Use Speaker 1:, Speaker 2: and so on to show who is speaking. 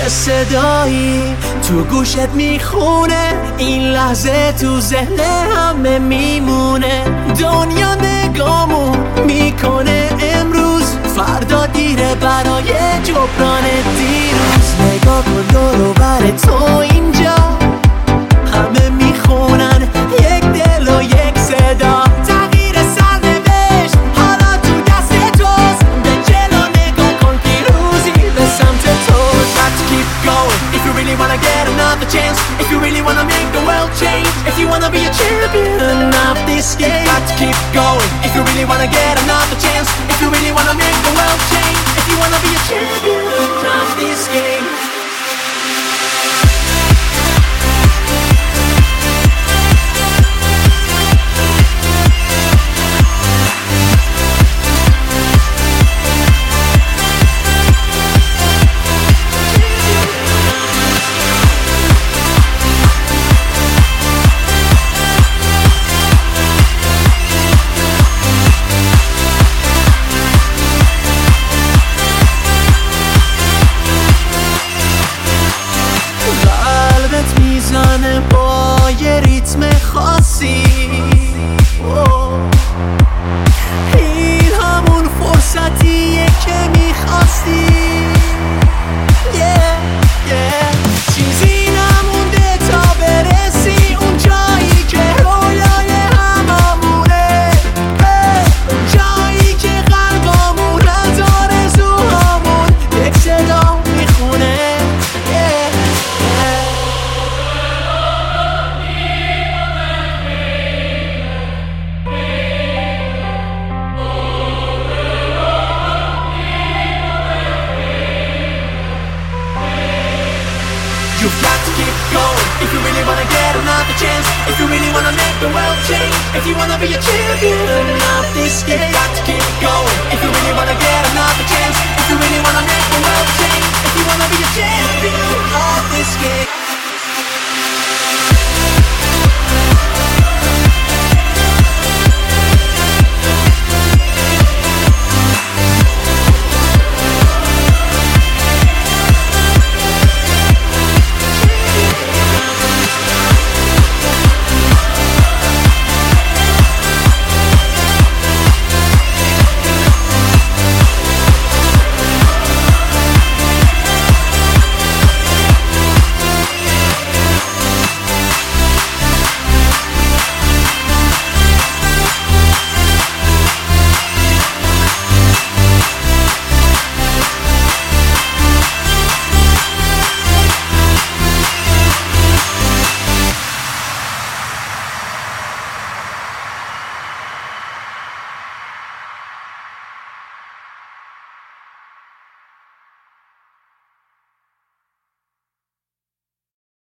Speaker 1: صدایی تو گوشت میخونه، این لحظه تو ذهن همه میمونه. دنیا نگامون میکنه امروز، فردا دیره برای جبران دیروز. نگاه کن دور و بر تو اینجا، همه میخونن یک دل و یک صدا. تغییر سرنوشت حالا تو دست توست، به جلو نگاه کن پیروزی به سمت توست. Got to keep going if you really wanna get another chance, if you really wanna make the world change, if you wanna be a champion of this game. Got to keep going if you really wanna get another chance, if you really wanna make the world change, if you wanna be a champion of this game. میزنه با یه ریتم خاصی، این همون فرصتیه که میخواستی. چیزی نمونده تا برسی اون جایی که رویای هممونه، اون جایی که قلبامون از آرزوهامون یک صدا میخونه. You've got to keep going if you really wanna get another chance, if you really wanna make the world change, if you wanna be a champion of this game. Got to keep going if you really wanna get another chance.